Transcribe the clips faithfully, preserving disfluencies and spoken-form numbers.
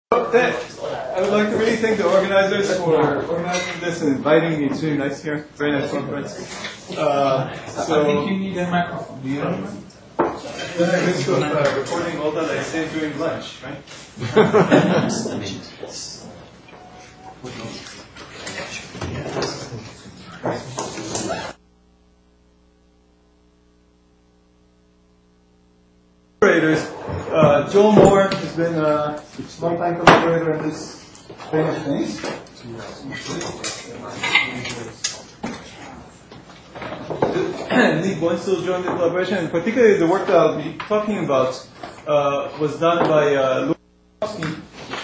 Okay. I would like to really thank the organizers for organizing this and inviting me. It's really nice here. Very nice conference. Uh, so, I think you need a microphone. Do you have one? Then I risk of uh, recording all that I say during lunch, right? Collaborators. Uh, Joel Moore has been a long time collaborator in this vein of things. Nick Boinstill joined the collaboration, and particularly the work that I'll be talking about uh, was done by uh, Louis Lukowski.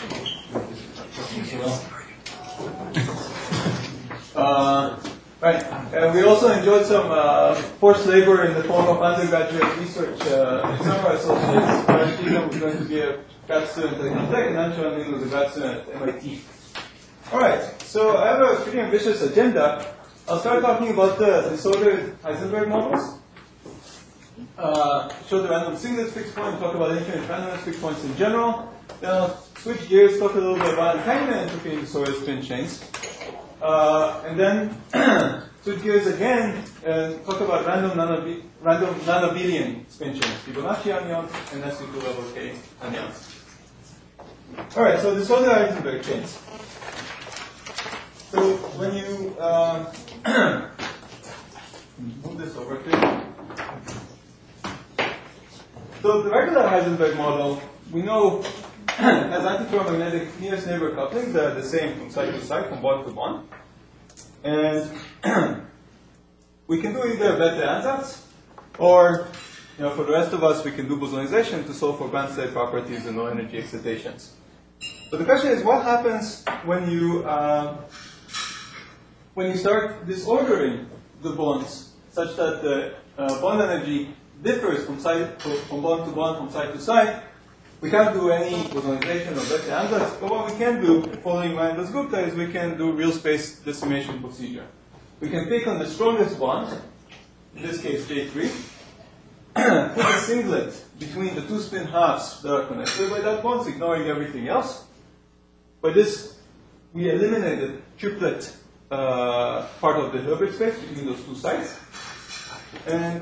Uh, right, and we also enjoyed some uh, forced labor in the form of undergraduate research. Uh, some of our associates, Brian Keegan was going to be a grad student at Caltech, and Anshul Amin was a grad student at M I T. All right, so I have a pretty ambitious agenda. I'll start talking about the disordered Heisenberg models. Uh, show the random singlet fixed point, talk about infinite randomness fixed points in general. Then I'll switch gears, talk a little bit about entanglement entropy in disordered spin chains. Uh, and then switch gears again and talk about random, nanobi random nanobelian spin chains, Fibonacci anyons, and S U two level K anyons. All right, so disordered Heisenberg chains. So when you uh, move this over here. So the regular Heisenberg model, we know, has antiferromagnetic nearest neighbor couplings that are the same from side to side, from bond to bond. And we can do either Bethe-Ansatz, or, you know, for the rest of us, we can do bosonization to solve for band state properties and low energy excitations. But the question is, what happens when you uh, when you start disordering the bonds such that the uh, bond energy differs from side from bond to bond, from side to side? We can't do any bosonization or Bethe-Ansatz, but what we can do, following Ryan Dasgupta, is we can do real space decimation procedure. We can pick on the strongest bond, in this case J three, put a singlet between the two spin halves that are connected by that bond, ignoring everything else. By this, we eliminated triplet uh, part of the Hilbert space between those two sides. And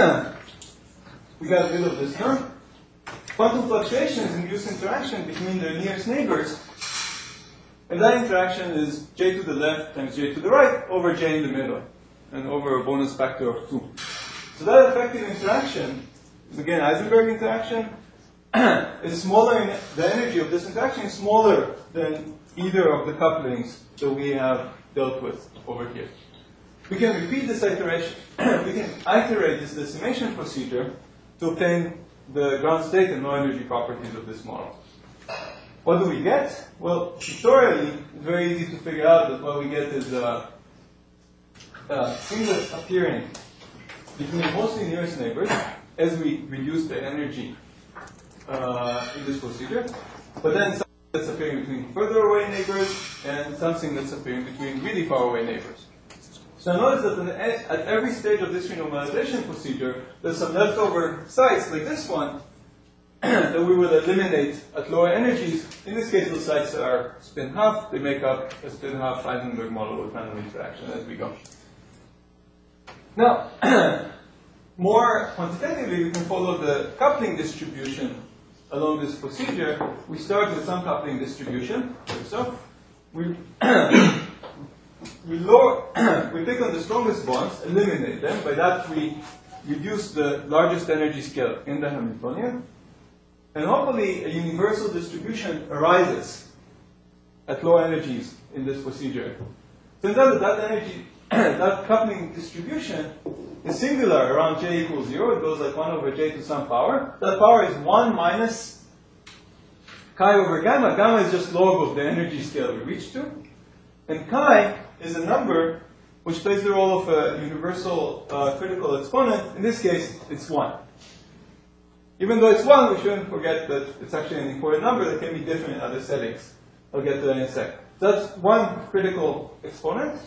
we got rid of this term. Quantum fluctuations induce interaction between their nearest neighbors. And that interaction is j to the left times j to the right over j in the middle, and over a bonus factor of two. So that effective interaction is, again, Heisenberg interaction. Is smaller in the energy of this interaction is smaller than either of the couplings that we have dealt with over here. We can repeat this iteration. We can iterate this decimation procedure to obtain the ground state and low energy properties of this model. What do we get? Well, pictorially, it's very easy to figure out that what we get is a, a singlet appearing between mostly nearest neighbors as we reduce the energy uh, in this procedure, but then something that's appearing between further away neighbors and something that's appearing between really far away neighbors. So notice that at every stage of this renormalization procedure, there's some leftover sites like this one that we will eliminate at lower energies. In this case, those sites are spin half. They make up a spin half Heisenberg model with random interaction as we go. Now, more quantitatively, we can follow the coupling distribution along this procedure. We start with some coupling distribution, like so. We We, lower, we pick on the strongest bonds, eliminate them. By that, we reduce the largest energy scale in the Hamiltonian. And hopefully, a universal distribution arises at low energies in this procedure. Turns out that that energy, that coupling distribution is singular around j equals zero. It goes like one over j to some power. That power is one minus chi over gamma. Gamma is just log of the energy scale we reach to. And chi is a number which plays the role of a universal uh, critical exponent. In this case, it's one. Even though it's one, we shouldn't forget that it's actually an important number that can be different in other settings. I'll get to that in a sec. So that's one critical exponent.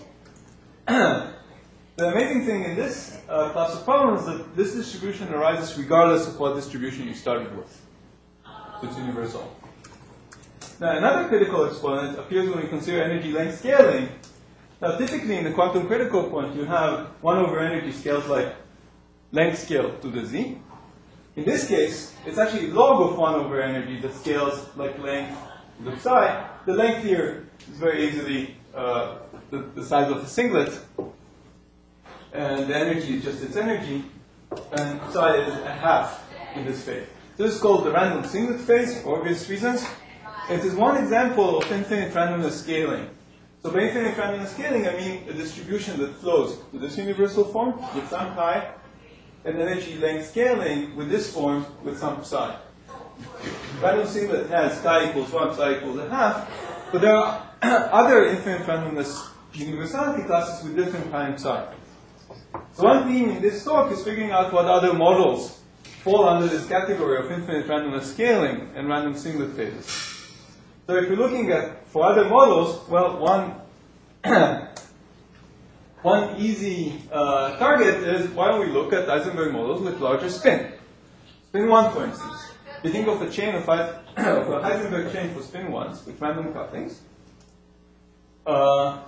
The amazing thing in this uh, class of problems is that this distribution arises regardless of what distribution you started with. So it's universal. Now, another critical exponent appears when we consider energy length scaling. Now, typically in the quantum critical point, you have one over energy scales like length scale to the z. In this case, it's actually log of one over energy that scales like length to the psi. The length here is very easily uh, the, the size of a singlet, and the energy is just its energy, and psi is a half in this phase. This is called the random singlet phase for obvious reasons. It is one example of infinite randomness scaling. So by infinite randomness scaling, I mean a distribution that flows to this universal form with some chi, and energy length scaling with this form with some psi. Random singlet has chi equals one, psi equals a half, but there are other infinite randomness universality classes with different chi and psi. So one theme in this talk is figuring out what other models fall under this category of infinite randomness scaling and random singlet phases. So if you're looking at, for other models, well, one One easy uh, target is, why don't we look at Heisenberg models with larger spin? Spin one, for instance. You think of a chain of, of a Heisenberg chain for spin ones with random couplings. Uh,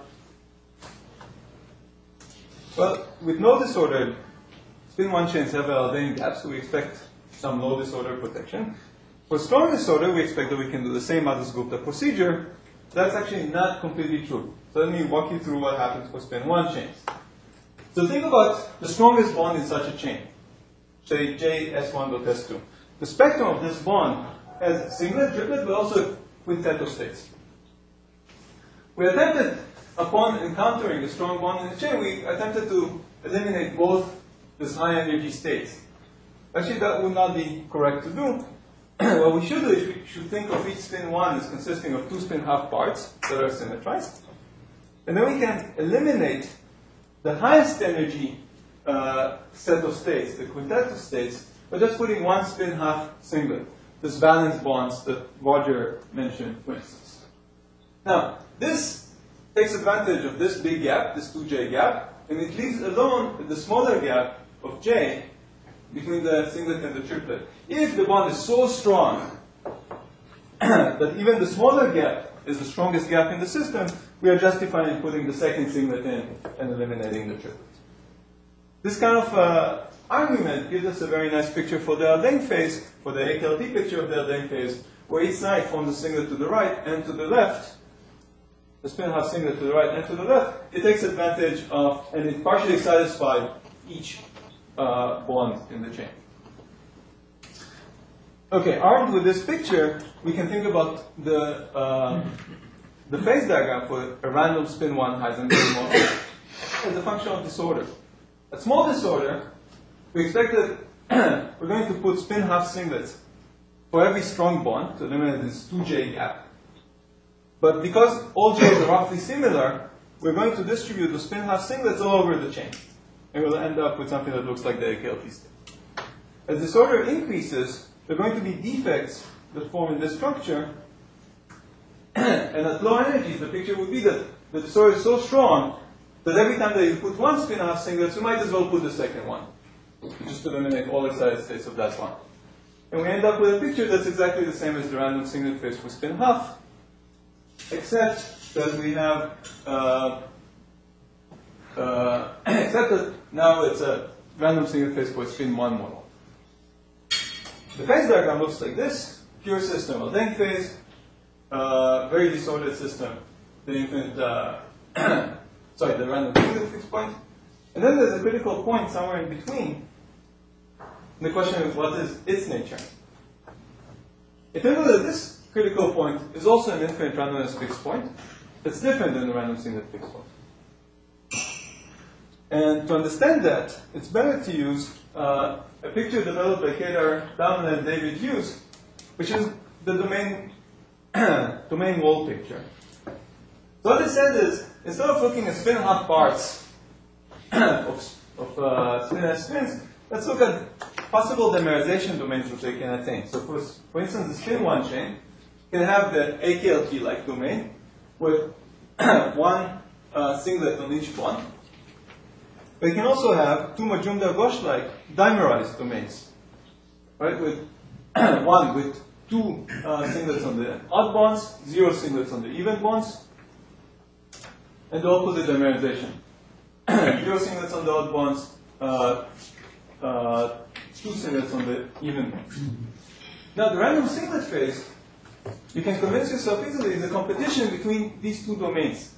well, with no disorder, spin one chains have a Haldane gap, so we expect some low disorder protection. For strong disorder, we expect that we can do the same Matas-Gupta procedure. That's actually not completely true. So let me walk you through what happens for spin one chains. So think about the strongest bond in such a chain, say J S one dot S two. The spectrum of this bond has singlet, triplet, but also quintet of states. We attempted, upon encountering a strong bond in the chain, we attempted to eliminate both these high energy states. Actually, that would not be correct to do. What we should do is we should think of each spin one as consisting of two spin half parts that are symmetrized. And then we can eliminate the highest energy uh, set of states, the quintet of states, by just putting one spin half singlet, this valence bonds that Roger mentioned, for instance. Now, this takes advantage of this big gap, this two J gap, and it leaves alone the smaller gap of J between the singlet and the triplet. If the bond is so strong that even the smaller gap is the strongest gap in the system, we are justified in putting the second singlet in and eliminating the triplet. This kind of uh, argument gives us a very nice picture for the Haldane phase, for the A K L T picture of the Haldane phase, where each side forms a singlet to the right and to the left, the spin half singlet to the right and to the left. It takes advantage of, and it partially satisfies each uh, bond in the chain. Okay, armed with this picture, we can think about the uh, the phase diagram for a random spin one Heisenberg model as a function of disorder. At small disorder, we expect that we're going to put spin half singlets for every strong bond to eliminate this two J gap. But because all J's are roughly similar, we're going to distribute the spin half singlets all over the chain. And we'll end up with something that looks like the A K L T state. As disorder increases, there are going to be defects that form in this structure. And at low energies, the picture would be that the disorder is so strong that every time that you put one spin half singlets, you might as well put the second one, just to eliminate all excited states of that one. And we end up with a picture that's exactly the same as the random singlet phase for spin half, except that we have, uh, uh, except that now it's a random singlet phase for spin one model. The phase diagram looks like this: pure system, Haldane phase, uh, very disordered system, the infinite, uh, sorry, the random singlet fixed point, and then there's a critical point somewhere in between. And the question is, what is its nature? It turns out that this critical point is also an infinite randomness fixed point. It's different than the random singlet fixed point. And to understand that, it's better to use uh, a picture developed by Kedar Damle and David Hughes, which is the domain domain wall picture. So what it says is, instead of looking at spin half parts of, of uh, spin S spins, let's look at possible dimerization domains which they can attain. So for, for instance, the spin one chain can have the A K L T-like domain with one uh, singlet on each bond. But you can also have two Majumdar-Ghosh-like dimerized domains, right? With one with two uh, singlets on the odd bonds, zero singlets on the even bonds, and the opposite dimerization. Zero singlets on the odd bonds, uh, uh, two singlets on the even bonds. Now, the random singlet phase, you can convince yourself easily, is a competition between these two domains.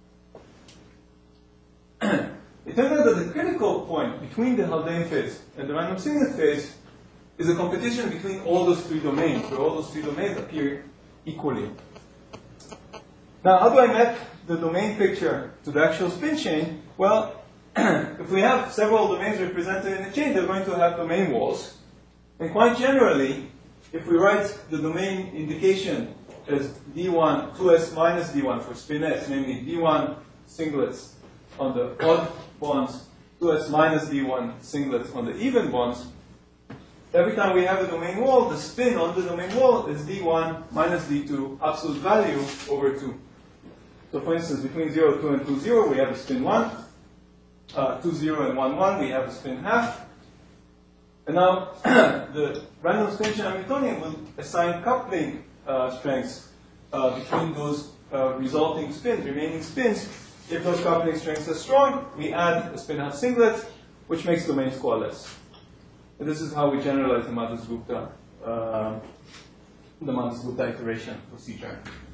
It turns out that the critical point between the Haldane phase and the random singlet phase is a competition between all those three domains, where all those three domains appear equally. Now, how do I map the domain picture to the actual spin chain? Well, if we have several domains represented in a chain, they're going to have domain walls. And quite generally, if we write the domain indication as D one, two S minus D one for spin S, namely D one singlets on the odd bonds, two S minus D one singlets on the even bonds, every time we have a domain wall, the spin on the domain wall is D one minus D two absolute value over two. So for instance, between zero, two, and two, zero, we have a spin one. Uh, two, zero, and one, one, we have a spin half. And now, the random spin chain Hamiltonian will assign coupling uh, strengths uh, between those uh, resulting spins, remaining spins. If those coupling strengths are strong, we add a spin half singlet, which makes domains coalesce. And this is how we generalize the Matas-Gupta, uh, the Matas-Gupta iteration procedure.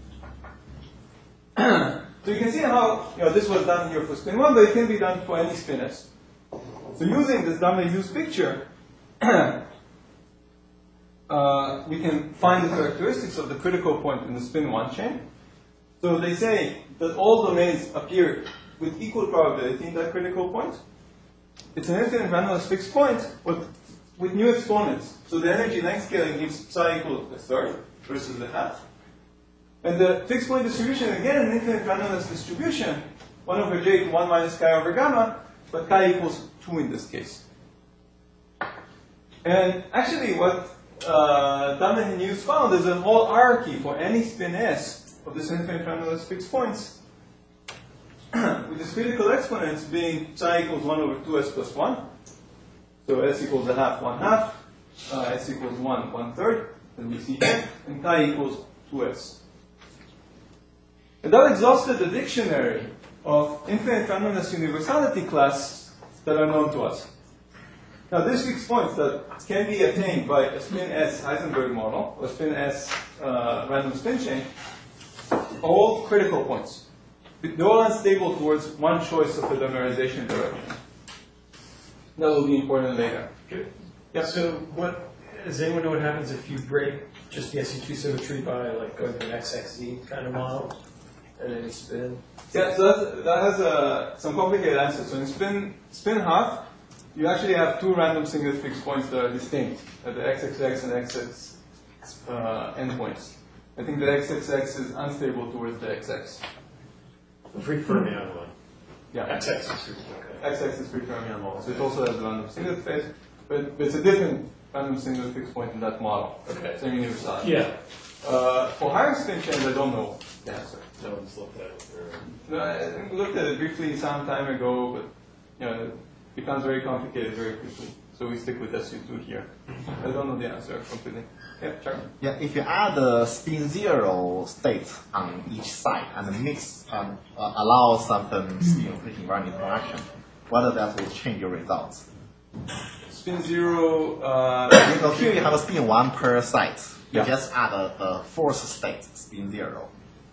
So you can see how, you know, this was done here for spin one, but it can be done for any spin S. So using this Damle-Hughes picture, uh, we can find the characteristics of the critical point in the spin one chain. So they say that all domains appear with equal probability in that critical point. It's an infinite randomless fixed point with, with new exponents. So the energy length scaling gives psi equal to a third versus the half. And the fixed point distribution, again, an infinite randomness distribution, one over j to one minus chi over gamma, but chi equals two in this case. And actually what uh, Damle and Hughes found is a whole hierarchy for any spin S of this infinite randomness fixed points, with its critical exponents being psi equals one over two s plus one. So s equals a half, one half, uh, s equals one, one third, and we see here, and chi equals two s. And that exhausted the dictionary of infinite randomness universality classes that are known to us. Now, these fixed points that can be attained by a spin S Heisenberg model, or spin S uh, random spin chain, are all critical points. They're all unstable towards one choice of the dimerization direction. That will be important later. Good. Yeah. So, what does anyone know what happens if you break just the S U two symmetry by like going to an X X Z kind of model? And then you spin. Yeah, so that's, that has uh, some complicated answers. So in spin, spin half, you actually have two random singlet fixed points that are distinct, at the X X X and X X uh, endpoints. I think the X X X is unstable towards the X X. The free fermion one. Yeah. X X is free. Okay. X X is free fermion model, so it also has a random singlet phase, but, but it's a different random singlet fixed point in that model. Okay. Same universality. Yeah. Uh, for higher spin chains, I don't know the answer. No one's looked at it. Or... No, I looked at it briefly some time ago, but you know, it becomes very complicated very quickly. So we stick with S U two here. I don't know the answer completely. Yeah, Charlie? Yeah, if you add the spin zero states on each side and mix, um, uh, allow certain spin free invariant interaction, whether that will change your results. Spin zero. Uh, So here you have a spin one per side. You Yeah. just add a, a fourth state, spin zero.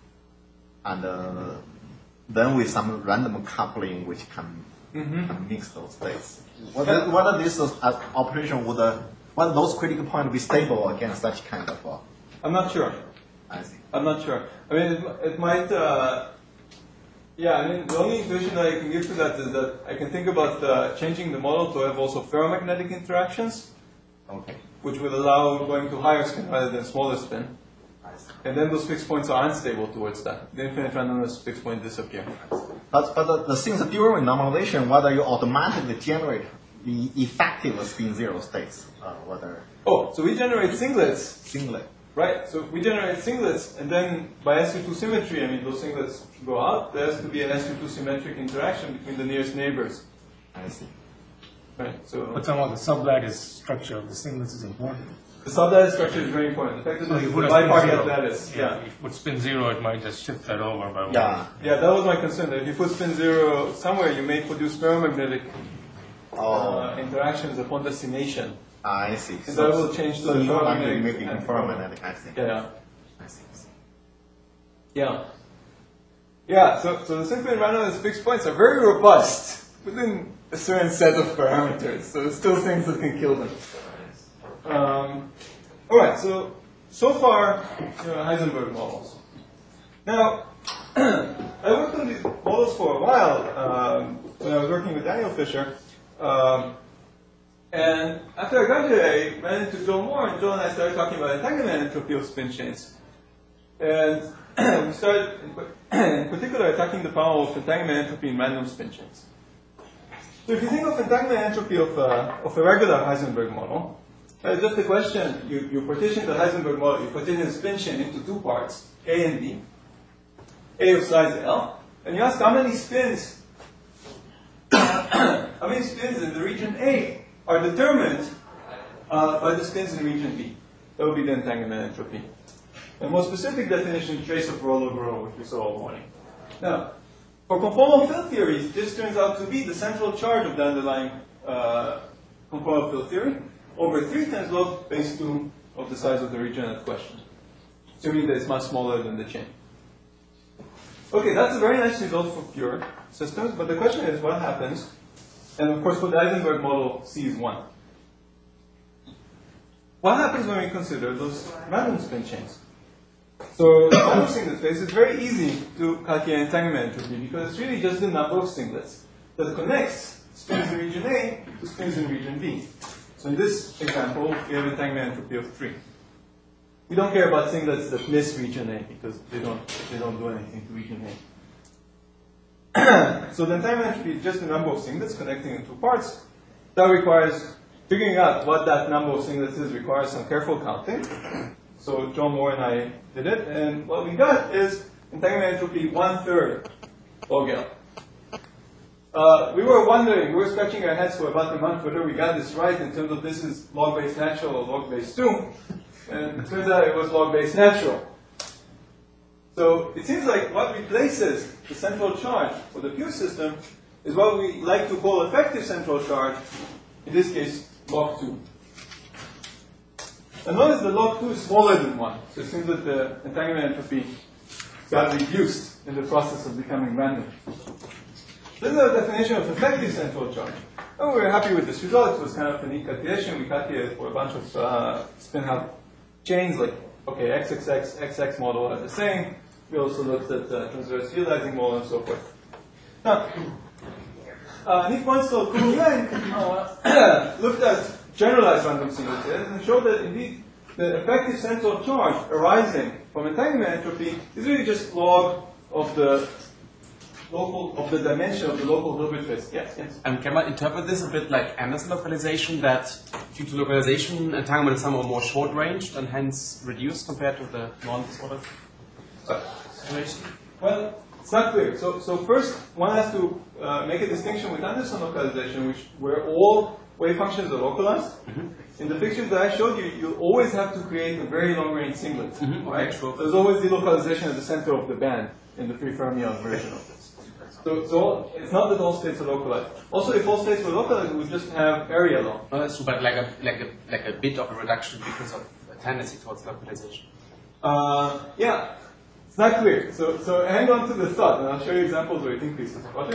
And uh, then with some random coupling which can, mm-hmm. can mix those states. Whether, whether this uh, operation would, uh, whether those critical points be stable against such kind of, uh, I'm not sure. I see. I'm not sure. I mean, it, it might. Uh, yeah, I mean, the only intuition that I can give to that is that I can think about uh, changing the model to have also ferromagnetic interactions, Okay. which would allow going to higher spin rather than smaller spin. I see. And then those fixed points are unstable towards that. The infinite randomness fixed point disappear. But, but the, the things during normalization, whether you automatically generate the effective spin zero states, uh, whether Oh, so we generate singlets, singlet. right? So we generate singlets, and then by S U two symmetry, I mean, those singlets go out. There has to be an S U two symmetric interaction between the nearest neighbors, I see. right? So But talking about the sublattice structure of the singlets is important. The sublattice structure is very important. The fact that So this you is a put a spin bipartite zero. lattice. Yeah, if you put spin zero, it might just shift that over by one. Yeah. Yeah, that was my concern. That if you put spin zero somewhere, you may produce ferromagnetic Oh, uh, interactions upon decimation. ah, I see. And that will change to so the you want to ferromagnetic maybe and- ferromagnetic, I see. Yeah. I see. I see. Yeah. Yeah, so, so the simple randomness fixed points are very robust within a certain set of parameters. So there's still things that can kill them. Um, all right, so so far, you know, Heisenberg models. Now, I worked on these models for a while um, when I was working with Daniel Fisher. Um, and after I graduated, I ran into Joel Moore, and Joel and I started talking about entanglement entropy of spin chains. And we started, in particular, attacking the problem of entanglement entropy in random spin chains. So if you think of entanglement entropy of a, of a regular Heisenberg model, uh, just a question, you, you partition the Heisenberg model, you partition the spin chain into two parts, A and B, A of size L, and you ask how many spins, how many spins in the region A are determined uh, by the spins in region B. That would be the entanglement entropy. A more specific definition, trace of rollover rho, which we saw all morning. Now, for conformal field theories, this turns out to be the central charge of the underlying uh, conformal field theory over three times log base two of the size of the region at question, assuming that it's much smaller than the chain. Okay, that's a very nice result for pure systems, but the question is what happens, and of course for the Heisenberg model, C is one. What happens when we consider those random spin chains? So, random singlet space is very easy to calculate entanglement entropy because it's really just the number of singlets that connects spins in region A to spins in region B. So in this example, we have entanglement entropy of three. We don't care about singlets that miss region A because they don't, they don't do anything to region A. So the entanglement entropy is just the number of singlets connecting in two parts. That requires, figuring out what that number of singlets is requires some careful counting. So John Moore and I did it, and what we got is entanglement entropy one-third log L. Uh, we were wondering, we were scratching our heads for about a month whether we got this right in terms of this is log base natural or log base two. And it turns out it was log base natural. So it seems like what replaces the central charge for the pure system is what we like to call effective central charge, in this case, log two. And notice the log two is smaller than one, so it seems that the entanglement entropy got reduced in the process of becoming random. This is our definition of effective central charge. And we were happy with this result. It was kind of a neat calculation. We calculated for a bunch of uh, spin-half chains, like, okay, X X X, X X model are the same. We also looked at the uh, transverse realizing model and so forth. Now, uh, Nick Monsell, Kuo Yang uh, looked at generalized random singlet pairs and showed that indeed the effective central charge arising from entanglement entropy is really just log of the local of the dimension of the local Hilbert space. Yes, yes. And can I interpret this a bit like Anderson localization, that due to localization, entanglement is somehow more short-ranged and hence reduced compared to the non-sort of situation? Well, it's not clear. So, so first, one has to uh, make a distinction with Anderson localization, which where all wave functions are localized. Mm-hmm. In the pictures that I showed you, you always have to create a very long-range singlet. Mm-hmm. Right? Okay, sure. There's always delocalization at the center of the band in the free fermion version of this. So, so it's not that all states are localized. Also, if all states were localized, we would just have area long. Oh, that's true, but like a like a like a bit of a reduction because of a tendency towards localization. Uh, yeah, it's not clear. So, so hang on to the thought, and I'll show you examples where it increases. Roger?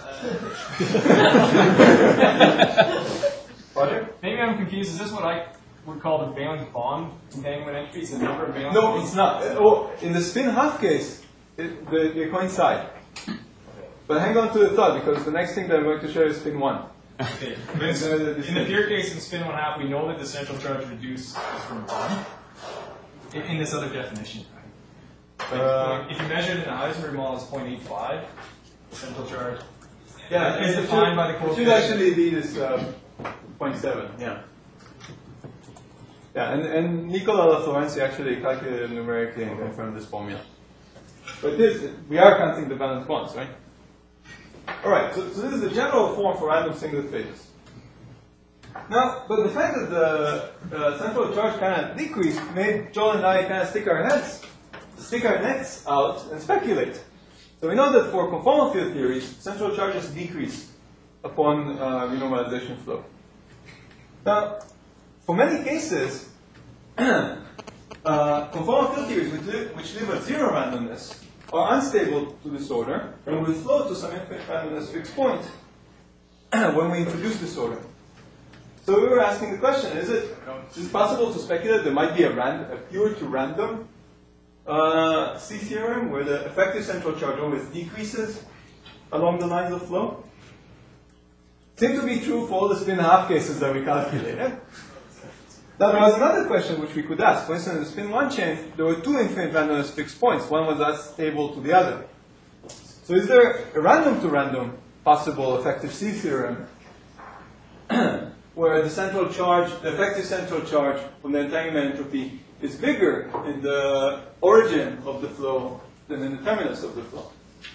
Roger? Maybe I'm confused. Is this what I would call the valence bond entanglement entropy? It's the number of valence No, bonds? it's not. Uh, Oh, in the spin half case, it, they, they coincide. But hang on to the thought, because the next thing that I'm going to show you is spin one. Okay. In the pure case in spin one half, we know that the central charge reduced is from one. In, in this other definition. Like, Uh, if you measure it in the Heisenberg model as zero point eight five, the central charge Yeah, is it defined should- by the It should coefficient. actually be this um, zero point seven, yeah. Yeah, and, and Nicola La Florenzi actually calculated numerically and confirmed this formula. But this, we are counting the valence bonds, right? All right, so, so this is the general form for random singlet phases. Now, but the fact that the uh, central charge kind of decreased made Joel and I kind of stick our heads, stick our necks out and speculate. So we know that for conformal field theories, central charges decrease upon uh, renormalization flow. Now, for many cases, uh, conformal field theories which live, which live at zero randomness are unstable to disorder and will flow to some infinite randomness fixed point when we introduce disorder. So we were asking the question, is it, is it possible to speculate there might be a, ran, a pure to random uh, C theorem where the effective central charge always decreases along the lines of flow? Seemed to be true for all the spin half cases that we calculated. Now there was another question which we could ask. For instance, in the spin one chain, there were two infinite randomness fixed points. One was unstable to the other. So is there a random to random possible effective C theorem where the central charge, the effective central charge from the entanglement entropy is bigger in the origin of the flow than in the terminus of the flow?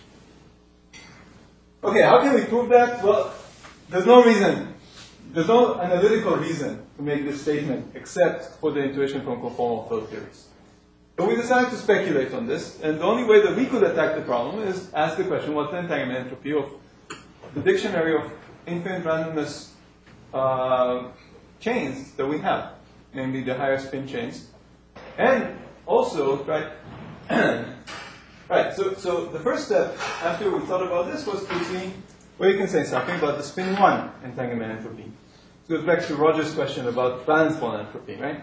Okay, how can we prove that? Well, there's no reason, there's no analytical reason to make this statement except for the intuition from conformal flow theories. But we decided to speculate on this, and the only way that we could attack the problem is ask the question, what's the entanglement entropy of the dictionary of infinite randomness uh, chains that we have, namely the higher spin chains. And also, right, right, so, so the first step after we thought about this was to see, well, you can say something about the spin one entanglement entropy. It goes back to Roger's question about valence bond entropy, right?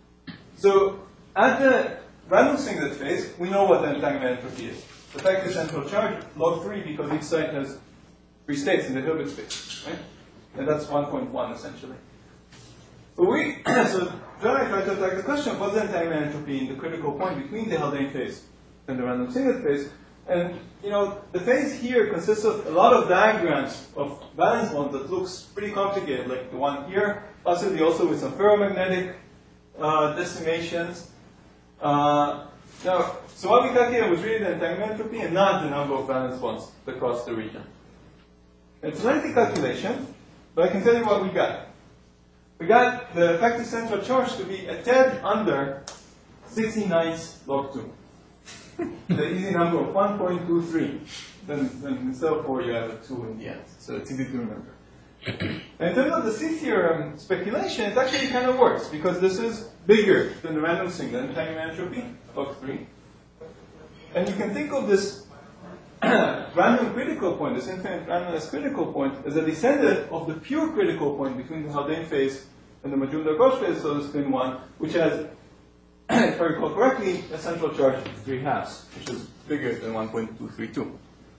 So at the random singlet phase, we know what the entanglement entropy is. The effective central charge, log three, because each site has three states in the Hilbert space, right? And that's one point one essentially. But we, so then I tried to attack the question, what's the entanglement entropy in the critical point between the Haldane phase and the random singlet phase? And, you know, the phase here consists of a lot of diagrams of valence bonds that looks pretty complicated, like the one here, possibly also with some ferromagnetic uh, decimations. Uh, now, so what we calculated was really the entanglement entropy and not the number of valence bonds across the region. It's a lengthy calculation, but I can tell you what we got. We got the effective central charge to be a tad under sixty-nine log two. The easy number of one point two three. Then, then instead of four, you have a two in the end. So it's easy to remember. And in terms of the C theorem speculation, it actually kind of works because this is bigger than the random singlet entanglement entropy of three. And you can think of this random critical point, this infinite randomness critical point, as a descendant of the pure critical point between the Haldane phase and the Majumdar-Ghosh phase, so the spin one, which has, if I recall correctly, a central charge of three halves, which is bigger than one point two three two.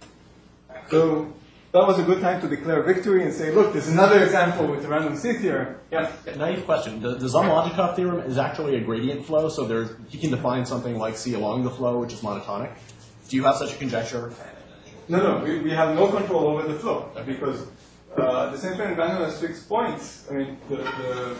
So that was a good time to declare victory and say, look, there's another example with the random C theorem. Yeah. Naive question. The, the Zamoletikov theorem is actually a gradient flow, so there's, you can define something like C along the flow, which is monotonic. Do you have such a conjecture? No, no, we, we have no control over the flow because uh, the infinite randomness fixed points, I mean, the, the,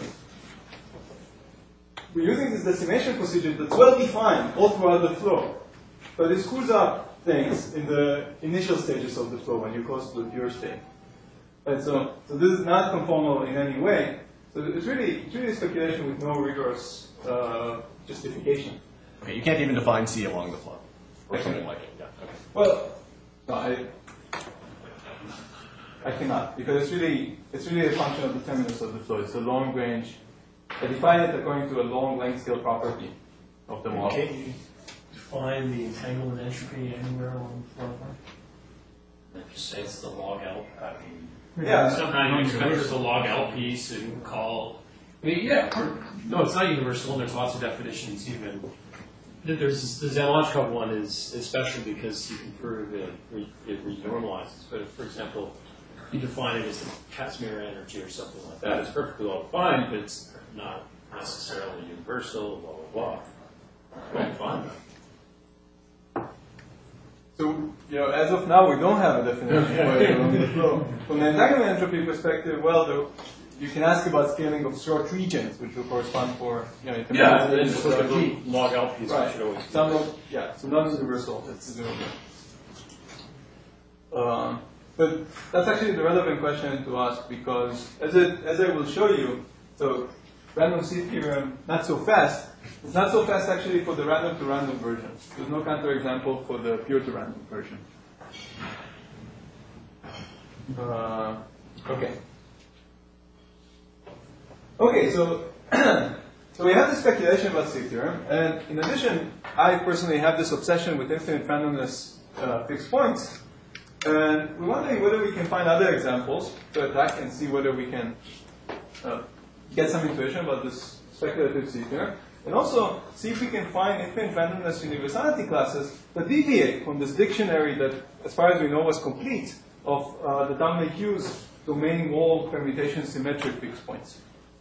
we're using this decimation procedure that's well defined all throughout the flow, but it screws up things in the initial stages of the flow when you're close to the pure state. Right, so, so this is not conformal in any way. So it's really, it's really speculation with no rigorous uh, justification. Okay, you can't even define C along the flow or something like it. Yeah. Okay. Well, no, I, I cannot, because it's really, it's really a function of the terminus of the flow. It's a long range. I define it according to a long length scale property of the model. Can you define the entanglement entropy anywhere along the flow line? Just say it's the log L. I mean, Yeah. somehow you expect there's a log L piece and call. I mean, yeah. or- No, it's not universal, and there's lots of definitions even. There's the Zamoletikov one is is special because you can prove it, re, it renormalizes. But if, for example, you define it as the Casimir energy or something like that, it's perfectly well defined, but it's not necessarily universal. Blah blah blah. Well defined. So, you know, as of now, we don't have a definition for it along the flow. From the entanglement entropy perspective, well, the, you can ask about scaling of short regions, which will correspond for, you know, you can Yeah, imagine and just look at the- the log L piece, Right. which should always. Some of, yeah, so non-universal, it's zero. Um, But that's actually the relevant question to ask because, as, it, as I will show you, so random seed theorem, not so fast. It's not so fast actually for the random to random version. There's no counterexample for the pure to random version. Uh, okay. Okay, so so we have this speculation about seed theorem, and in addition, I personally have this obsession with infinite randomness uh, fixed points, and we're wondering whether we can find other examples to attack and see whether we can uh, get some intuition about this speculative seed theorem, and also see if we can find infinite randomness universality classes that deviate from this dictionary that, as far as we know, was complete of uh, the Donnelly-Hughes domain wall permutation symmetric fixed points.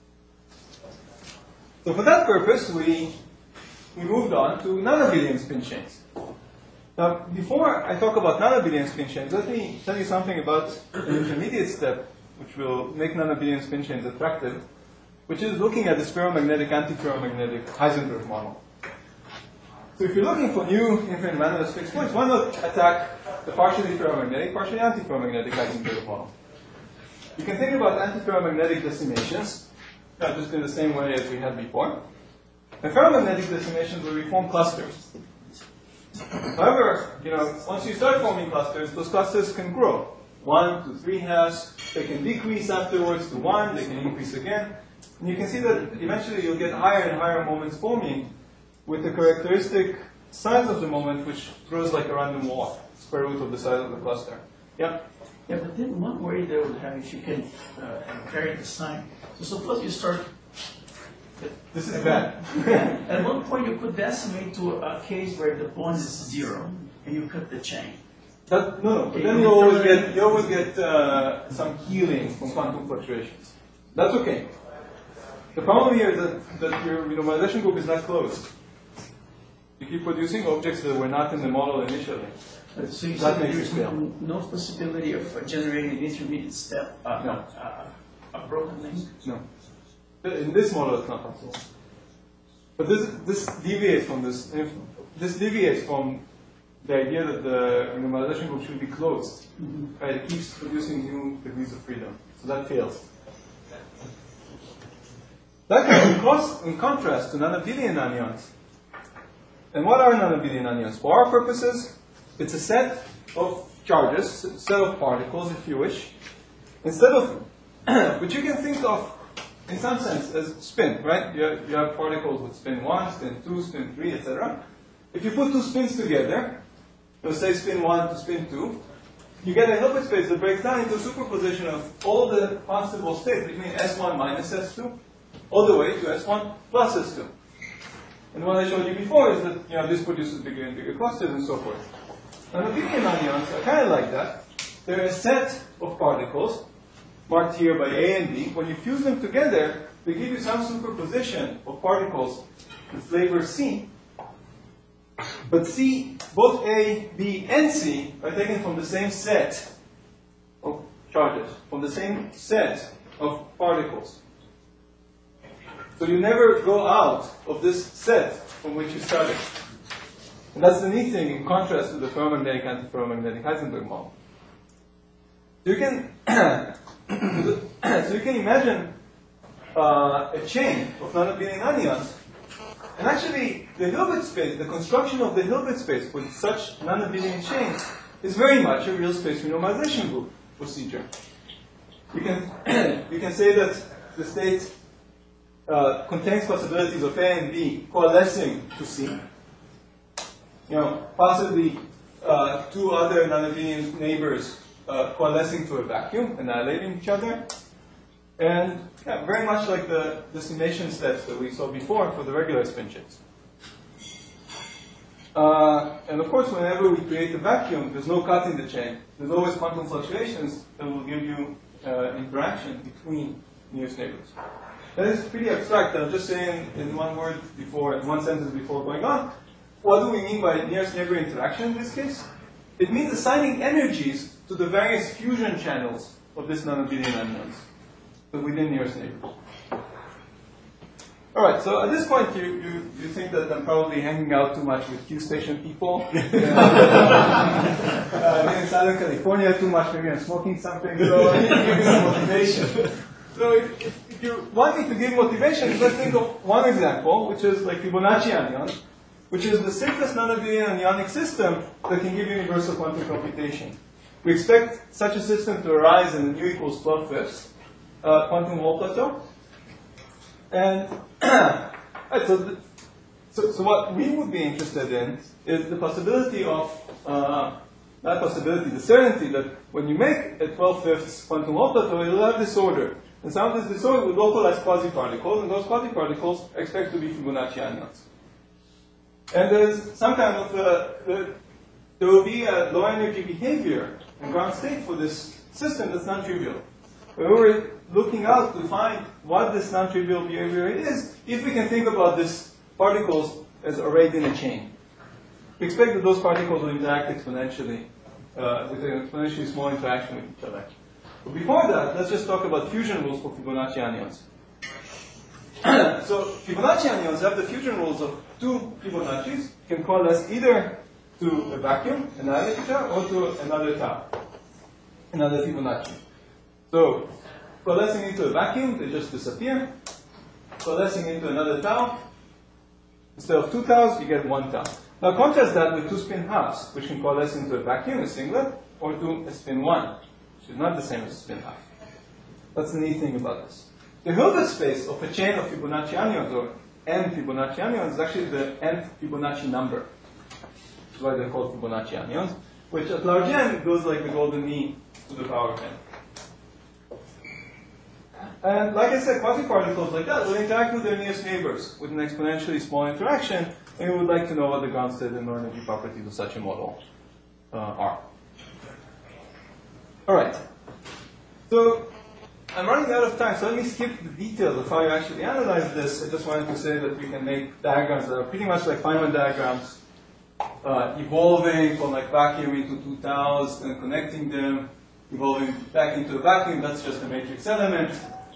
So for that purpose, we, we moved on to nanobillionth spin chains. Now, before I talk about nanobillionth spin chains, let me tell you something about an intermediate step which will make nanobillionth spin chains attractive, which is looking at this ferromagnetic, anti-ferromagnetic Heisenberg model. So if you're looking for new infinite randomness fixed points, why not attack the partially ferromagnetic, partially anti-ferromagnetic Heisenberg model? You can think about anti-ferromagnetic decimations, uh, just in the same way as we had before. And ferromagnetic decimations will reform clusters. However, you know, once you start forming clusters, those clusters can grow. One to three halves, they can decrease afterwards to one, they can increase again. And you can see that eventually you'll get higher and higher moments forming with the characteristic size of the moment which grows like a random walk, square root of the size of the cluster. Yeah? Yeah, but then one worry they would have if you can uh, carry the sign. So suppose you start. This is bad. At one point you could decimate to a case where the bond is zero and you cut the chain. That, no, no, but then you always get, you always get uh, some healing from quantum fluctuations. That's okay. The problem here is that, that your renormalization group is not closed. You keep producing objects that were not in the model initially. Uh, so you That said makes there's it fail. no, no possibility of uh, generating an intermediate step, uh, No. uh, a broken link? No. In this model, it's not possible. But this, this deviates from this. This deviates from the idea that the renormalization group should be closed. Mm-hmm. Right? It keeps producing new degrees of freedom. So that fails. That comes in, cross, in contrast to nanobillion anyons. And what are nanobillion anyons? For our purposes, it's a set of charges, a set of particles, if you wish, instead of, which you can think of, in some sense, as spin, right? You have, you have particles with spin one, spin two, spin three, et cetera. If you put two spins together, let's say spin one to spin two, you get a Hilbert space that breaks down into a superposition of all the possible states between S one minus S two, all the way to S one plus S two. And what I showed you before is that, you know, this produces bigger and bigger clusters and so forth. Now, the Nanobillion anyons are kind of like that. They're a set of particles marked here by A and B. When you fuse them together, they give you some superposition of particles with flavor C. But C, both A, B, and C are taken from the same set of charges, from the same set of particles. So you never go out of this set from which you started. And that's the neat thing in contrast to the ferromagnetic antiferromagnetic Heisenberg model. So you can, so you can imagine uh, a chain of nanobillion anyons. And actually, the Hilbert space, the construction of the Hilbert space with such nanobillion chains is very much a real space renormalization group procedure. You can, you can say that the state uh, contains possibilities of A and B coalescing to C. You know, possibly uh, two other nanobillion neighbors uh, coalescing to a vacuum, annihilating each other. And yeah, very much like the decimation steps that we saw before for the regular spin chains. Uh, and of course, whenever we create a vacuum, there's no cut in the chain. There's always quantum fluctuations that will give you uh, interaction between nearest neighbors. That is pretty abstract. I'll just say in, in one word before, in one sentence before going on. What do we mean by nearest neighbor interaction in this case? It means assigning energies to the various fusion channels of this nanobillion anyons. So within nearest neighbors. All right, so at this point, you, you, you think that I'm probably hanging out too much with Q station people. uh, I'm in California too much, maybe I'm smoking something, so I need to give you some motivation. So if, if, if you want me to give motivation, let's think of one example, which is like Fibonacci anion, which is the simplest non-abelian anionic system that can give universal quantum computation. We expect such a system to arise in u equals twelve fifths uh, quantum Hall plateau. And right, so, the, so, so what we would be interested in is the possibility of, uh, not possibility, the certainty that when you make a twelve fifths quantum Hall plateau, it will have disorder. And some of this disorder will localize quasi-particles, and those quasi-particles are expected to be Fibonacci anions. And there's some kind of, uh, the, there will be a low energy behavior and ground state for this system that's non-trivial. We were looking out to find what this non-trivial behavior is, if we can think about these particles as arrayed in a chain. We expect that those particles will interact exponentially, uh, with an exponentially small interaction with each other. But before that, let's just talk about fusion rules for Fibonacci anions. So Fibonacci anions have the fusion rules of two Fibonaccis, can coalesce either to a vacuum, another theta, or to another tau, another Fibonacci. So coalescing into a vacuum, they just disappear. Coalescing into another tau, instead of two taus, you get one tau. Now contrast that with two spin halves, which can coalesce into a vacuum, a singlet, or to a spin one, which is not the same as a spin half. That's the neat thing about this. The Hilbert space of a chain of Fibonacci anions, or n Fibonacci anions, is actually the nth Fibonacci number. That's why they're called Fibonacci anions, which at large n goes like the golden mean to the power of n. And like I said, quasi-particles like that will interact with their nearest neighbors with an exponentially small interaction, and we would like to know what the ground state and low energy properties of such a model uh, are. All right. So I'm running out of time, so let me skip the details of how you actually analyze this. I just wanted to say that we can make diagrams that are pretty much like Feynman diagrams, uh, evolving from like vacuum into two taus and connecting them, evolving back into a vacuum. That's just a matrix element.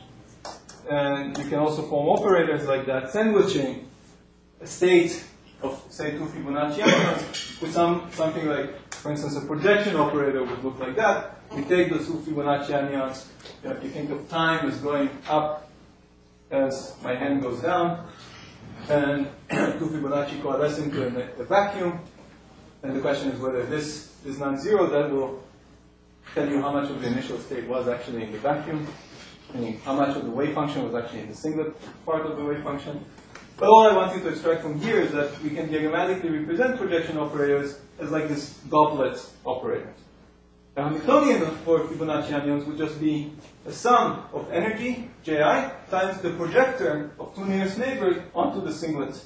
And you can also form operators like that, sandwiching a state of, say, two Fibonacci anions with some, something like, for instance, a projection operator would look like that. We take those two Fibonacci anions. You know, if you think of time as going up as my hand goes down, and two Fibonacci coalesce into a, a vacuum. And the question is whether this is non-zero. That will tell you how much of the initial state was actually in the vacuum, meaning how much of the wave function was actually in the singlet part of the wave function. But all I want you to extract from here is that we can diagrammatically represent projection operators as like this goblet operators. The Hamiltonian for Fibonacci anions would just be a sum of energy, Ji, times the projector of two nearest neighbors onto the singlet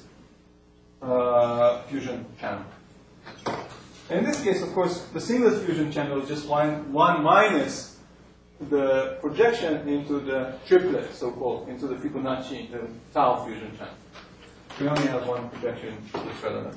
uh, fusion channel. And in this case, of course, the singlet fusion channel is just one, one minus the projection into the triplet, so-called, into the Fibonacci, the tau fusion channel. We only have one projection that's relevant.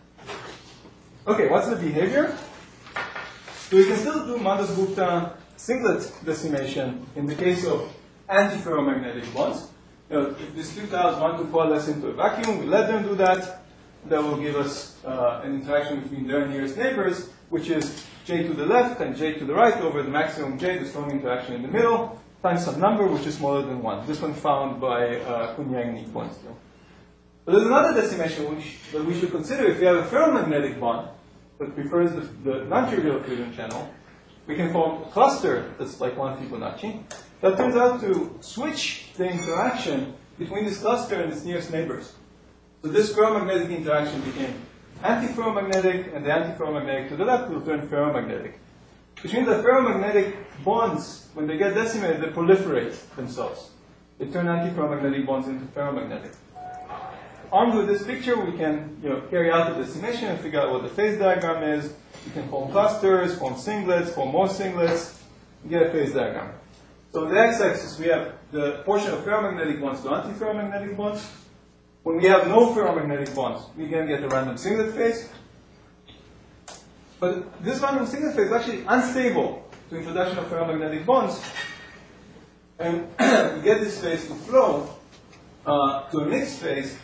Okay, what's the behavior? So we can still do Mandelsgupta singlet decimation in the case of antiferromagnetic bonds. You know, if these two taus want to coalesce into a vacuum, we let them do that. That will give us uh, an interaction between their nearest neighbors, which is J to the left and J to the right over the maximum J, the strong interaction in the middle, times some number which is smaller than one. This one found by uh, Kunyang Nippon still. But there's another decimation which, that we should consider. If we have a ferromagnetic bond that prefers the, the non-trivial fusion channel, we can form a cluster that's like one Fibonacci. That turns out to switch the interaction between this cluster and its nearest neighbors. So this ferromagnetic interaction became antiferromagnetic, and the antiferromagnetic to the left will turn ferromagnetic. Which means that ferromagnetic bonds, when they get decimated, they proliferate themselves. They turn antiferromagnetic bonds into ferromagnetic. Armed with this picture, we can you know, carry out the decimation and figure out what the phase diagram is. We can form clusters, form singlets, form more singlets, and get a phase diagram. So on the x-axis, we have the portion of ferromagnetic bonds to antiferromagnetic bonds. When we have no ferromagnetic bonds, we can get a random singlet phase. But this random singlet phase is actually unstable to introduction of ferromagnetic bonds. And we get this phase to flow uh, to a mixed phase,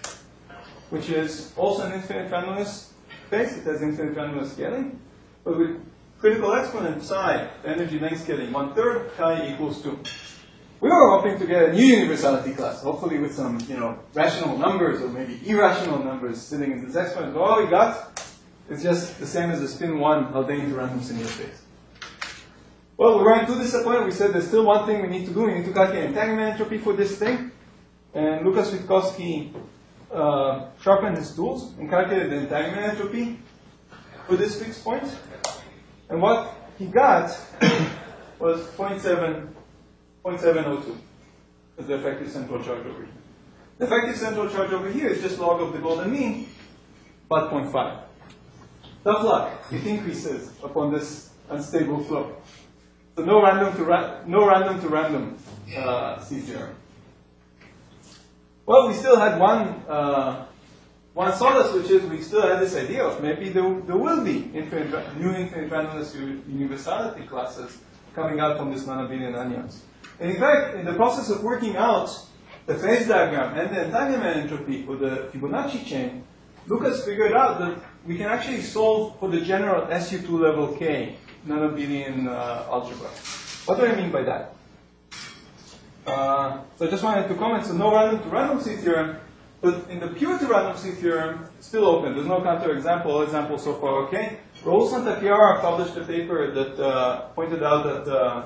which is also an infinite randomness phase. It has infinite randomness scaling. But we critical exponent psi, the energy length scaling one third, chi equals two. We were hoping to get a new universality class, hopefully with some, you know, rational numbers or maybe irrational numbers sitting in this exponent. But all we got is just the same as the spin one Haldane to random linear space. Well, we weren't too disappointed. We said there's still one thing we need to do. We need to calculate entanglement entropy for this thing. And Lukas Witkowski uh, sharpened his tools and calculated the entanglement entropy for this fixed point. And what he got was zero point seven zero two as the effective central charge over here. The effective central charge over here is just log of the golden mean, about zero point five. Tough luck. It increases upon this unstable flow. So no random to ra no random to random uh, C theorem. Well, we still had one uh, one solace, which is we still had this idea of maybe there, there will be infinite, new infinite randomness universality classes coming out from this non-abelian anions. And in fact, in the process of working out the phase diagram and the entanglement entropy for the Fibonacci chain, Lukas figured out that we can actually solve for the general S U two level K non-abelian uh, algebra. What do I mean by that? Uh, so I just wanted to comment, so no random to random C theorem, but in the pure to random C theorem, it's still open. There's no counterexample. All examples so far okay. Raoul Santachiara published a paper that uh, pointed out that uh,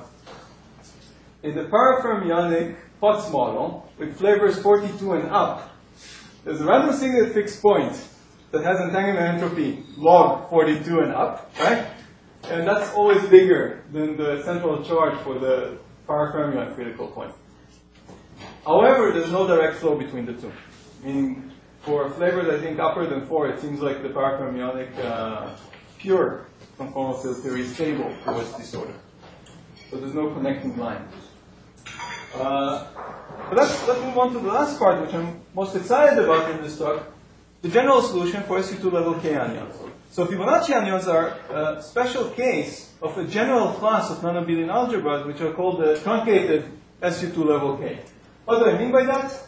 in the parafermionic Potts model, with flavors forty-two and up, there's a random singular fixed point that has entanglement entropy log forty-two and up, right? And that's always bigger than the central charge for the parafermionic critical point. However, there's no direct flow between the two. Meaning, for flavors I think upper than four, it seems like the parafermionic uh, pure conformal field theory is stable for this disorder. So there's no connecting line. Uh, but let's, let's move on to the last part, which I'm most excited about in this talk, the general solution for S U two level K anions. So Fibonacci anions are a special case of a general class of non-abelian algebras, which are called the truncated S U two level K. What do I mean by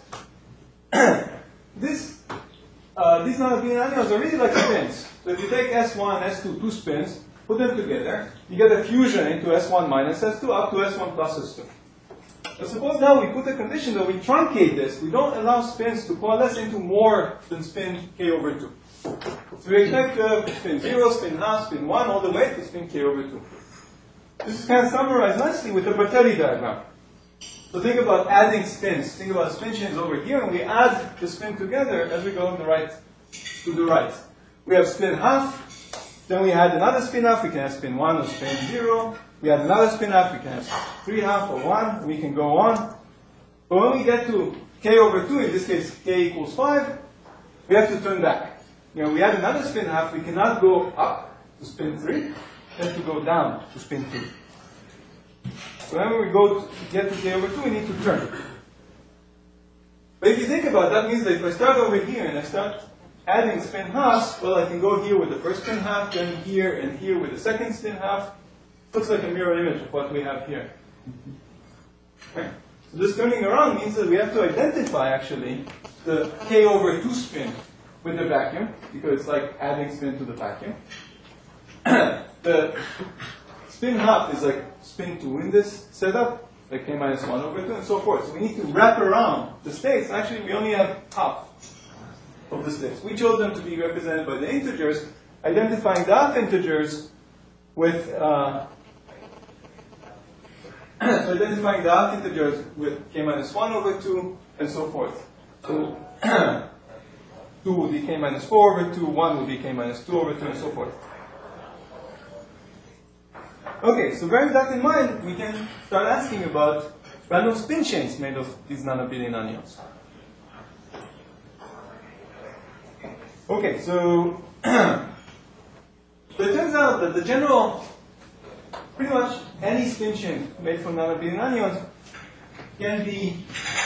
that? this, uh, these non-abelian anions are really like spins. So if you take S one, S two, two spins, put them together, you get a fusion into S one minus S two up to S one plus S two. So suppose now we put a condition that we truncate this. We don't allow spins to coalesce into more than spin K over two. So we expect uh, spin zero, spin half, spin one, all the way to spin K over two. This is kind of summarized nicely with the Bertelli diagram. So think about adding spins. Think about spin chains over here, and we add the spin together as we go on the right to the right. We have spin half, then we add another spin half. We can have spin one or spin zero. We add another spin half. We can have three half or one. We can go on. But when we get to K over two, in this case K equals five, we have to turn back. You know, we add another spin half. We cannot go up to spin three. We have to go down to spin two. So when we go to get to K over two, we need to turn. But if you think about it, that means that if I start over here and I start adding spin halves, well, I can go here with the first spin half, then here and here with the second spin half. Looks like a mirror image of what we have here. Okay. So this turning around means that we have to identify, actually, the K over two spin with the vacuum, because it's like adding spin to the vacuum. The spin half is like spin two in this setup, like K minus one over two, and so forth. So we need to wrap around the states. Actually, we only have half of the states. We chose them to be represented by the integers, identifying the half integers with, uh, so identifying the half integers with K minus one over two, and so forth. So two would be K minus four over two, one would be K minus two over two, and so forth. Okay, so bearing that in mind, we can start asking about random spin chains made of these non-abelian anions. Okay, so, so it turns out that the general, pretty much any spin chain made from non-abelian anions can be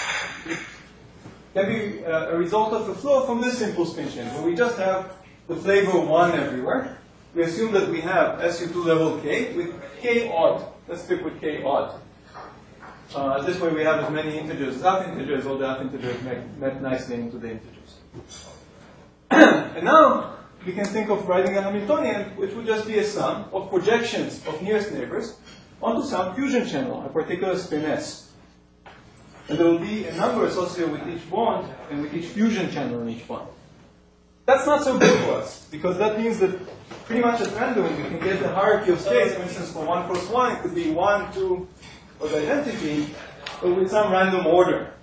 can be uh, a result of the flow from this simple spin chain, where we just have the flavor one everywhere. We assume that we have S U two level K with K odd. Let's stick with K odd. Uh, this way we have as many integers as half integers, all the half integers make, make nicely into the integers. And now we can think of writing a Hamiltonian, which would just be a sum of projections of nearest neighbors onto some fusion channel, a particular spin S. And there will be a number associated with each bond and with each fusion channel in each bond. That's not so good for us, because that means that pretty much at random we can get the hierarchy of states. For instance, for one cross one, it could be one, two, or the identity, but with some random order.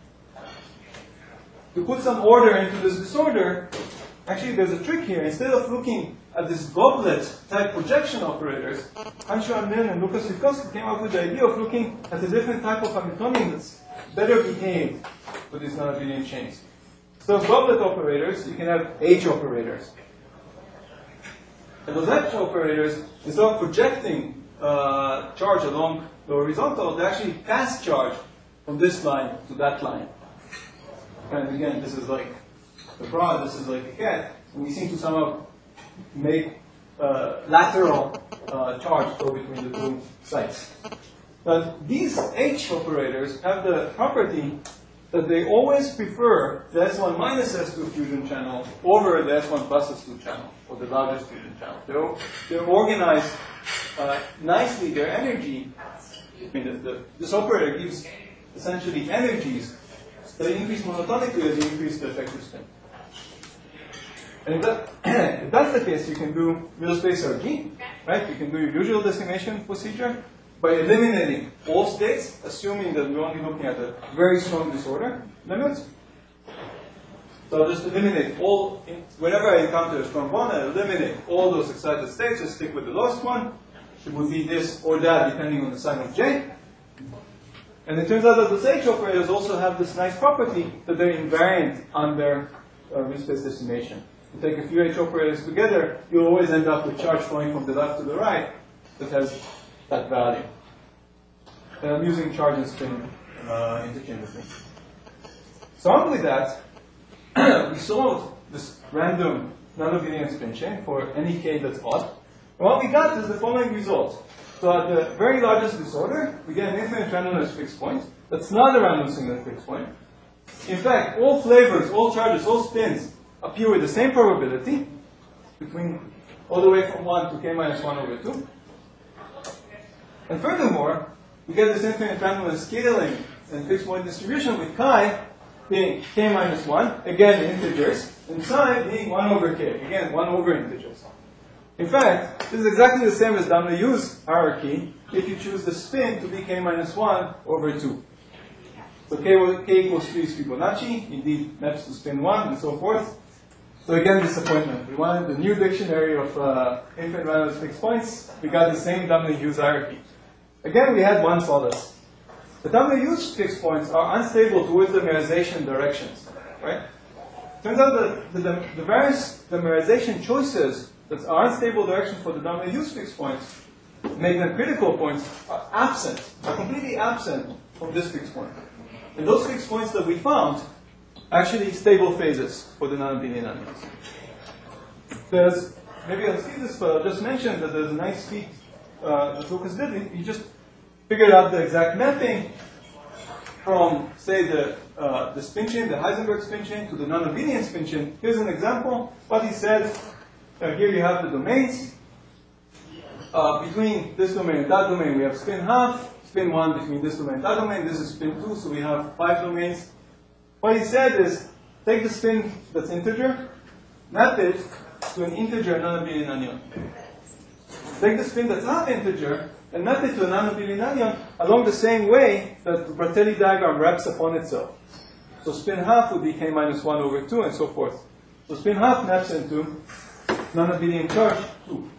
To put some order into this disorder, actually there's a trick here. Instead of looking at this goblet type projection operators, Hanshu Milne and Lucas Witkowski came up with the idea of looking at a different type of Hamiltonian that's better behaved for these non-abelian chains. So goblet operators, you can have H operators. And those H operators, instead of projecting uh, charge along the horizontal, they actually pass charge from this line to that line. And again, this is like the rod, this is like a cat, and we seem to somehow make uh, lateral uh, charge flow between the two sites. But these H operators have the property that they always prefer the S one minus S two fusion channel over the S one plus S two channel, or the largest fusion channel. They're, they're organized uh, nicely, their energy, I mean, the, the, this operator gives essentially energies that increase monotonically as you increase the effective spin. And if, that, if that's the case, you can do real space R G, right? You can do your usual decimation procedure by eliminating all states, assuming that we're only looking at a very strong disorder limit. So I'll just eliminate all, whenever I encounter a strong bond, I eliminate all those excited states, just stick with the lowest one. It would be this or that, depending on the sign of J. And it turns out that those H operators also have this nice property that they're invariant under uh, real space decimation. You take a few H operators together, you'll always end up with charge flowing from the left to the right that has that value. And I'm using charge and spin uh, interchangeably. So on with that, we solved this random non-abelian spin chain for any k that's odd. And what we got is the following result. So at the very largest disorder, we get an infinite randomness fixed point. That's not a random singular fixed point. In fact, all flavors, all charges, all spins appear with the same probability, between all the way from one to k minus one over two. And furthermore, we get this infinite randomness scaling and fixed point distribution with chi being k minus one, again integers, and psi being one over k, again one over integers. In fact, this is exactly the same as W-U's hierarchy if you choose the spin to be k minus one over two. So k, k equals three is Fibonacci, indeed maps to spin one, and so forth. So again, disappointment. We wanted the new dictionary of uh, infinite randomness fixed points. We got the same W-U's hierarchy. Again, we had one solace. The W-U's fixed points are unstable towards the merization directions, right? Turns out that the, the, the various the merization choices that are unstable directions for the W-U's fixed points make them critical points are absent, are completely absent from this fixed point. And those fixed points that we found are actually stable phases for the non-abelian animals. There's, maybe I'll see this, but I'll just mention that there's a nice feat uh, that Lucas did. He just figured out the exact mapping from, say, the, uh, the spin chain, the Heisenberg spin chain, to the non-abelian spin chain. Here's an example. What he said, uh, here you have the domains. Uh, between this domain and that domain, we have spin half. Spin one between this domain and that domain. This is spin two, so we have five domains. What he said is, take the spin that's integer, map it to an integer non-abelian anion. Take the spin that's not integer, and map it to a non-abelian anion along the same way that the Bratelli diagram wraps upon itself. So spin half would be k minus one over two, and so forth. So spin half maps into non-abelian charge two.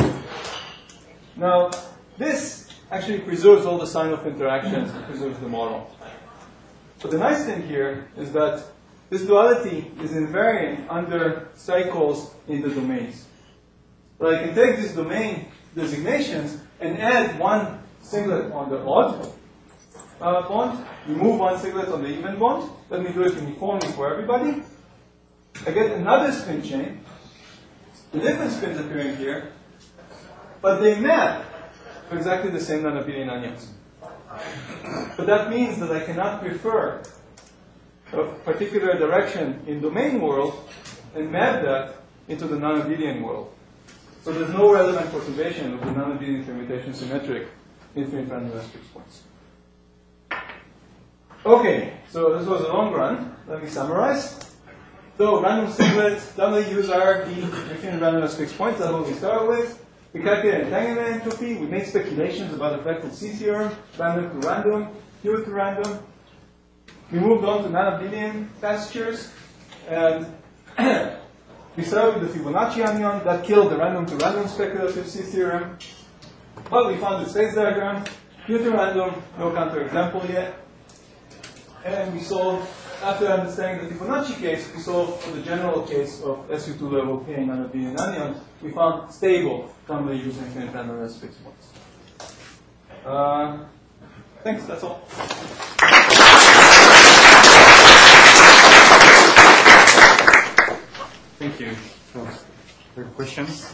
Now, this actually preserves all the sign of interactions and preserves the model. But the nice thing here is that this duality is invariant under cycles in the domains. But I can take these domain designations and add one singlet on the odd uh, bond, remove one singlet on the even bond. Let me do it uniformly for everybody. I get another spin chain. The different spins appearing here, but they map to exactly the same non-abelian anions. But that means that I cannot prefer a particular direction in domain world and map that into the non-abelian world. So there's no relevant perturbation of the non-abelian permutation symmetric infinite randomness fixed points. Okay, so this was a long run. Let me summarize. So random singlets, W use R, D, infinite randomness fixed points. That's what we started with. We calculated entanglement entropy. We made speculations about the Fleckl C theorem, random to random, pure to random. We moved on to non-abelian pastures, and we started with the Fibonacci anion that killed the random to random speculative C theorem. But we found the space diagram, pure to random, no counterexample yet. And we solved, after understanding the Fibonacci case, we solved for the general case of S U two level K non-abelian anion. We found stable family using infinite randomness fixed points. Uh, thanks, that's all. Thank you for your questions.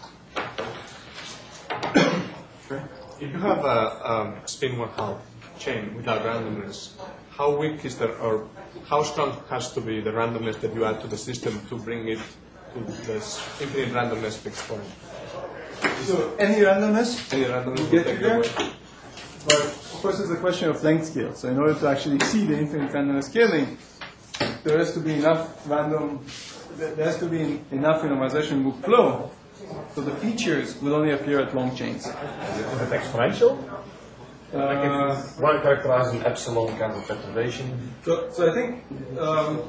If you have a um, spin one half chain without randomness, how weak is the, or how strong has to be the randomness that you add to the system to bring it to this infinite randomness fixed point? So any randomness, Any randomness you will get take to there. away. But of course, it's a question of length scale. So in order to actually see the infinite randomness scaling, there has to be enough random. There has to be enough randomization book flow, so the features will only appear at long chains. Is it exponential? Uh, One characterizes an epsilon kind of perturbation. so, so I think um,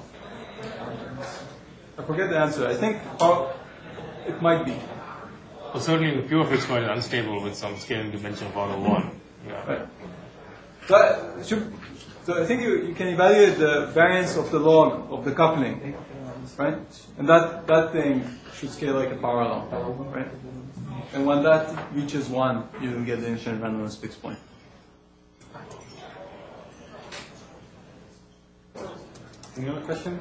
I forget the answer. I think how it might be. Well, certainly the pure fixed point is unstable with some scaling dimension of order one. Yeah. Right. So, it should, so I think you, you can evaluate the variance of the log of the coupling, right? And that, that thing should scale like a parallel, right? And when that reaches one, you will get the infinite randomness fixed point. Any other question?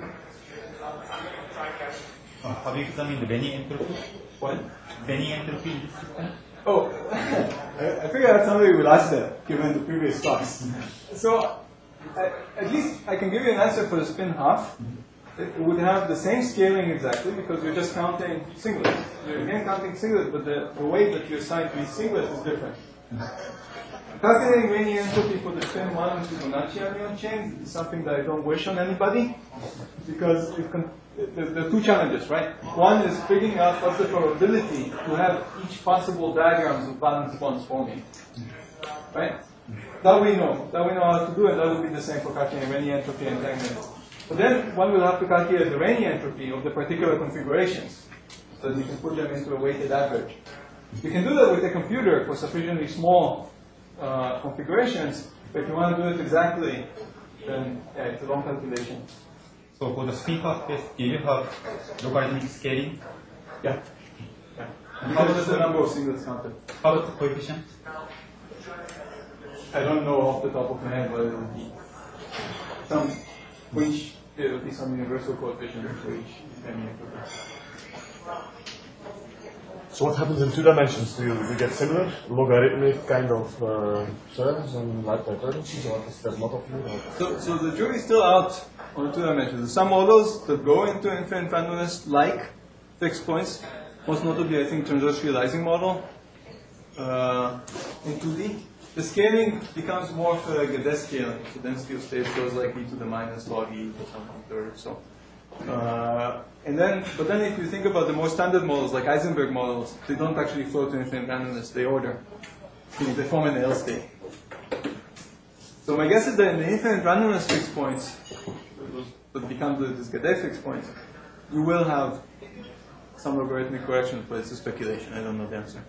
Oh, how do you examine the Benny entropy? What? Benny entropy in this system? Oh, I, I figured out somebody would ask that, given the previous talks. So, I, at least I can give you an answer for the spin half. It would have the same scaling exactly, because you're just counting singlets. You're again counting singlets, but the, the way that you assign to each singlet is different. Calculating Rayleigh entropy for the spin one and Fibonacci anion chains is something that I don't wish on anybody, because it can, there, there are two challenges, right? One is figuring out what's the probability to have each possible diagrams of valence bonds forming, right? That we know, that we know how to do, and that would be the same for calculating Rayleigh entropy and entanglement. But then one will have to calculate the Rayleigh entropy of the particular configurations, so that you can put them into a weighted average. You can do that with a computer for sufficiently small uh, configurations, but if you want to do it exactly, then yeah, it's a long calculation. So for the spin half case, do you have logarithmic scaling? Yeah. yeah. How much is the number of singlets counted? How about the coefficient? I don't know off the top of my head what it would be. Some, which there would be some universal coefficient for each Benny entropy. So what happens in two dimensions? Do you, do you get similar logarithmic kind of uh, terms and like divergences, or is that not of you? So, so the jury is still out on the two dimensions. There's some models that go into infinite randomness like fixed points. Most notably, I think, Transverse Ising model uh, in two D. The scaling becomes more of a Guedes scaling. So density of states goes like e to the minus log e or something third. So, uh, and then, but then if you think about the more standard models like Eisenberg models, they don't actually flow to infinite randomness. They order. They form an L state. So my guess is that in the infinite randomness fixed points, that become the this Guedes fixed points, you will have some logarithmic correction, but it's a speculation. I don't know the answer.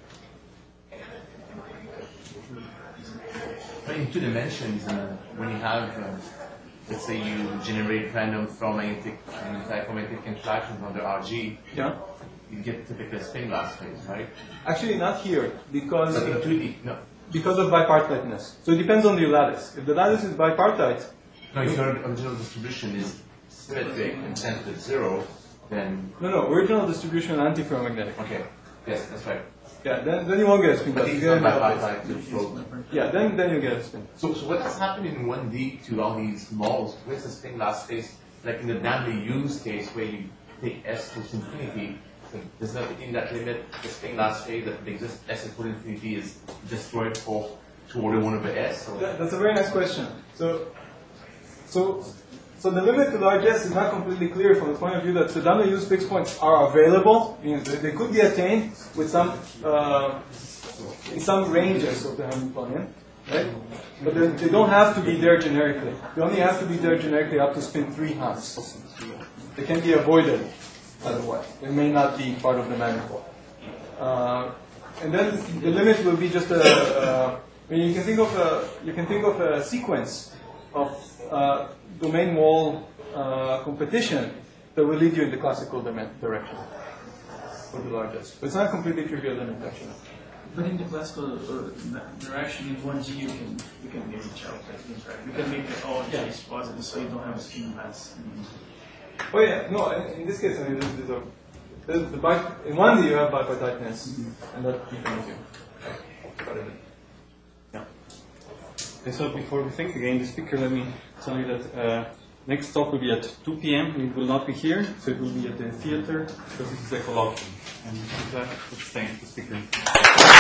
But in two dimensions, uh, when you have, uh, let's say you generate random ferromagnetic and anti-ferromagnetic interactions under R G, yeah, you get typical spin glass phase, right? Actually, not here, because But in two D, no. because of bipartiteness. So it depends on the lattice. If the lattice is bipartite, No, if your original distribution is symmetric and tends to zero, then... no, no, original distribution anti-ferromagnetic. Okay, yes, that's right. Yeah, then, then you won't get a spin But glass. it's You get not an L bipartite phase. to float. Yeah, then, then you get a spin. So, so what has happened in one D to all these models? Where's the spin glass phase? Like in the Danley use case where you take S to infinity, happen? Does that in that limit, this thing last say that the exist S equal infinity is destroyed for two order one over S? Or? That, that's a very nice question. So, so, so the limit to large S is not completely clear from the point of view that the W use fixed points are available. Means they, they could be attained with some uh, in some ranges of the Hamiltonian, right? But they, they don't have to be there generically. They only have to be there generically up to spin three halves. They can be avoided otherwise. They may not be part of the manifold. Uh, and then the limit will be just a. a I mean, you can think of a you can think of a sequence of uh, domain wall uh, competition that will lead you in the classical direction for the largest. But it's not a completely trivial limit, actually. But in the classical uh, direction, in one G, you can you can reach out that things, right? You can make it all G is positive, so you don't have a spin mass. Oh yeah, no. In, in this case, I mean, there's, there's a there's the bi in one D you have bipartiteness, mm-hmm. and that defines you. Yeah. Okay, so before we think again the speaker, let me tell you that uh, next talk will be at two P M It will not be here, so it will be at the theater because this is a colloquium. And with that, let's thank the speaker.